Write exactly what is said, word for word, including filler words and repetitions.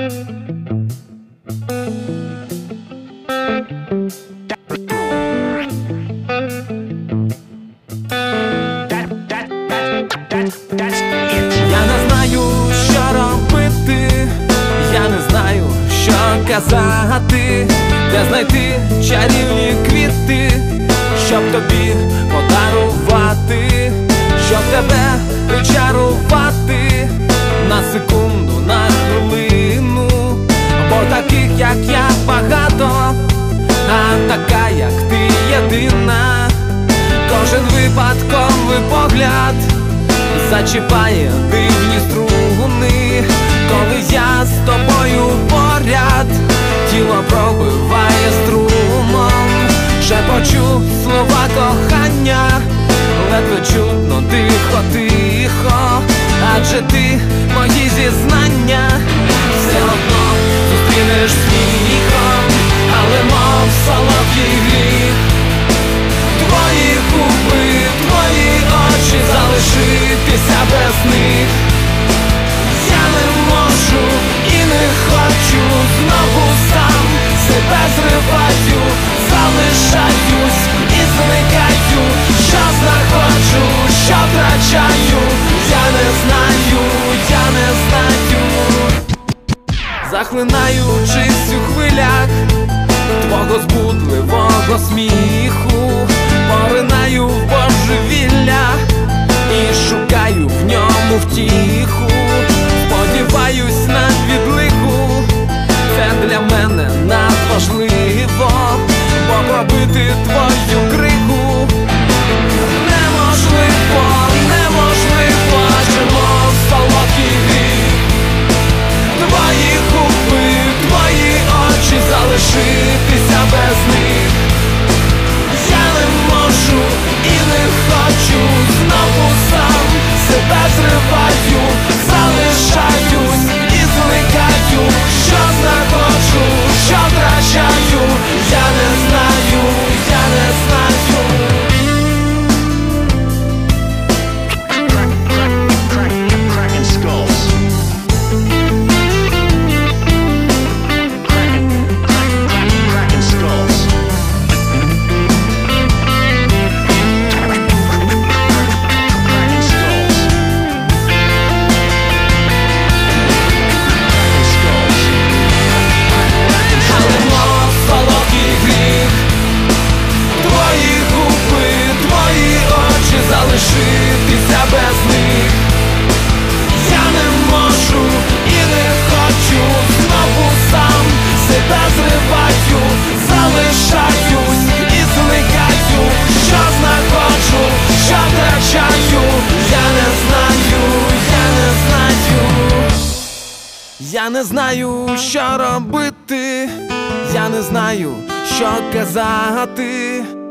Я не знаю, що робити, я не знаю, що казати, де знайти чарівні квіти, щоб тобі подарувати, щоб тебе причарувати на секунду, на хвилину. Бо таких, як я, багато, а така, як ти, єдина. Кожен випадковий погляд зачіпає дивні струни. Коли я з тобою поряд, тіло пробиває струмом. Шепочу слова кохання, ледве чутно, тихо-тихо. Адже ти мої зізнання все одно зустрінеш сміхом, але мов солодкий гріх. Твої губи, твої очі, залишитися без них я не можу і не хочу. Знову сам себе зриваю, залишаюсь і зникаю. Що знаходжу, що втрачаю, я не знаю, я не знаю. Захлинаючись у хвилях твого збудливого сміху, поринаю в божевілля і шукаю в ньому втіху. Сподіваюсь на відлигу, це для мене надважливо, бо пробити твою кригу неможливо, неможливо, адже мов солодкий гріх. Твої губи, твої очі, залишитися без них я не можу і не хочу. Знову сам себе зриваю, залишаюсь і зникаю. Що знаходжу, що втрачаю, я не знаю, я не знаю. Залишитися без них я не можу і не хочу. Знову сам себе зриваю, залишаюсь і зникаю. Що знаходжу, що втрачаю, я не знаю, я не знаю. Я не знаю, що робити, я не знаю, що казати.